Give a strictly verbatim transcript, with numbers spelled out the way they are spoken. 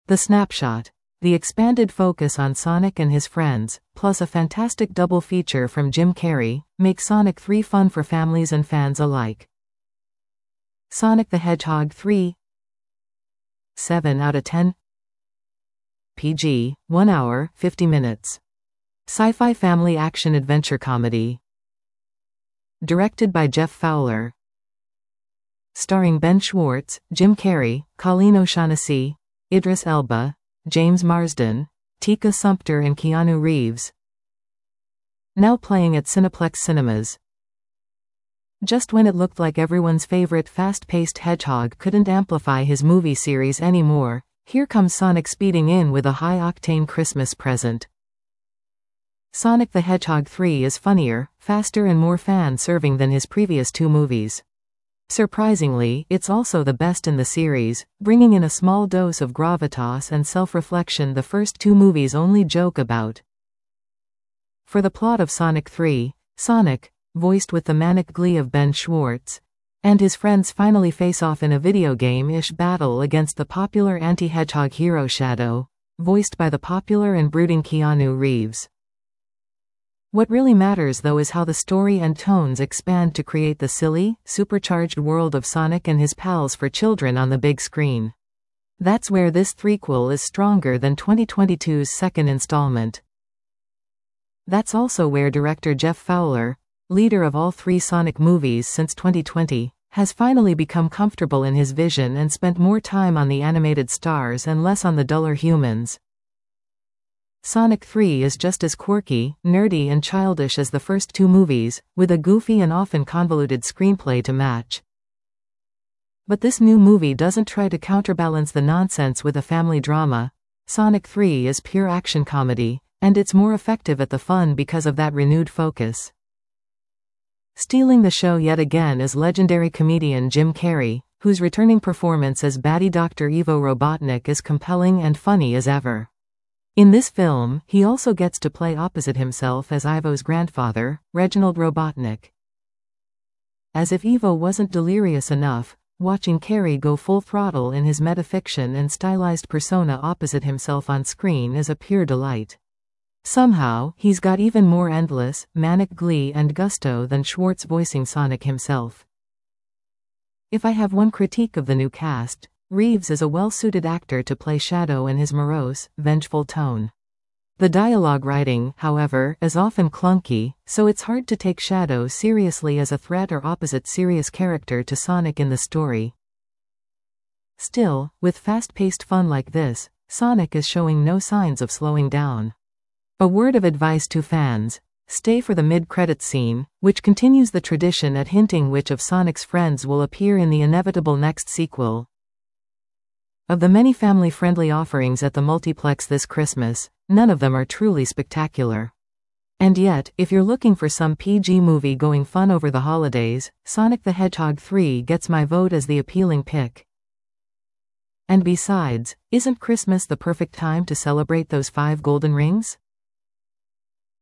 The snapshot. The expanded focus on Sonic and his friends, plus a fantastic double feature from Jim Carrey, make Sonic three fun for families and fans alike. Sonic the Hedgehog three. seven out of ten. P G, one hour, fifty minutes. Sci-fi family action-adventure comedy. Directed by Jeff Fowler. Starring Ben Schwartz, Jim Carrey, Colleen O'Shaughnessy, Idris Elba, James Marsden, Tika Sumpter and Keanu Reeves. Now playing at Cineplex Cinemas. Just when it looked like everyone's favorite fast-paced hedgehog couldn't amplify his movie series anymore, here comes Sonic speeding in with a high-octane Christmas present. Sonic the Hedgehog three is funnier, faster and more fan-serving than his previous two movies. Surprisingly, it's also the best in the series, bringing in a small dose of gravitas and self-reflection the first two movies only joke about. For the plot of Sonic three, Sonic, voiced with the manic glee of Ben Schwartz, and his friends finally face off in a video game-ish battle against the popular anti-hedgehog hero Shadow, voiced by the popular and brooding Keanu Reeves. What really matters though is how the story and tones expand to create the silly, supercharged world of Sonic and his pals for children on the big screen. That's where this threequel is stronger than twenty twenty-two's second installment. That's also where director Jeff Fowler, leader of all three Sonic movies since twenty twenty, has finally become comfortable in his vision and spent more time on the animated stars and less on the duller humans. Sonic three is just as quirky, nerdy and childish as the first two movies, with a goofy and often convoluted screenplay to match. But this new movie doesn't try to counterbalance the nonsense with a family drama. Sonic three is pure action comedy, and it's more effective at the fun because of that renewed focus. Stealing the show yet again is legendary comedian Jim Carrey, whose returning performance as baddie Doctor Ivo Robotnik is compelling and funny as ever. In this film, he also gets to play opposite himself as Ivo's grandfather, Reginald Robotnik. As if Ivo wasn't delirious enough, watching Carrey go full throttle in his metafiction and stylized persona opposite himself on screen is a pure delight. Somehow, he's got even more endless, manic glee and gusto than Schwartz voicing Sonic himself. If I have one critique of the new cast, Reeves is a well-suited actor to play Shadow in his morose, vengeful tone. The dialogue writing, however, is often clunky, so it's hard to take Shadow seriously as a threat or opposite serious character to Sonic in the story. Still, with fast-paced fun like this, Sonic is showing no signs of slowing down. A word of advice to fans: stay for the mid-credits scene, which continues the tradition at hinting which of Sonic's friends will appear in the inevitable next sequel. Of the many family-friendly offerings at the multiplex this Christmas, none of them are truly spectacular. And yet, if you're looking for some P G movie-going fun over the holidays, Sonic the Hedgehog three gets my vote as the appealing pick. And besides, isn't Christmas the perfect time to celebrate those five golden rings?